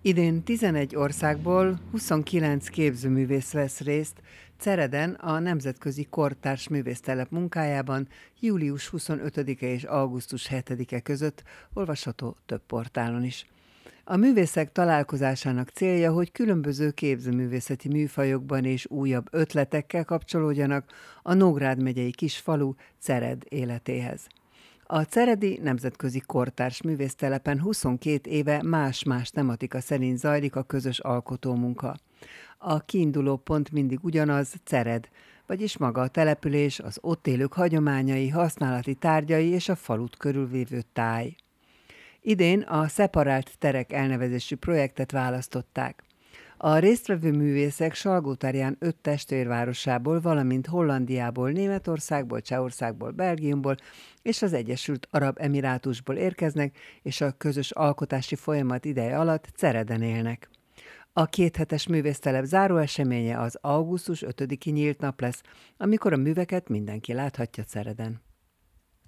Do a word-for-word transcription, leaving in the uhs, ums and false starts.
Idén tizenegy országból huszonkilenc képzőművész vesz részt Cereden a Nemzetközi Kortárs Művésztelep munkájában július huszonötödike és augusztus hetedike között, olvasható több portálon is. A művészek találkozásának célja, hogy különböző képzőművészeti műfajokban és újabb ötletekkel kapcsolódjanak a Nógrád megyei kis falu Cered életéhez. A ceredi Nemzetközi Kortárs Művésztelepen huszonkét éve más-más tematika szerint zajlik a közös alkotómunka. A kiinduló pont mindig ugyanaz, Cered, vagyis maga a település, az ott élők hagyományai, használati tárgyai és a falut körülvévő táj. Idén a Szeparált Terek elnevezésű projektet választották. A résztvevő művészek Salgótarján öt testvérvárosából, valamint Hollandiából, Németországból, Csehországból, Belgiumból és az Egyesült Arab Emirátusból érkeznek, és a közös alkotási folyamat ideje alatt Cereden élnek. A kéthetes művésztelep záró eseménye az augusztus ötödiki nyílt nap lesz, amikor a műveket mindenki láthatja Cereden.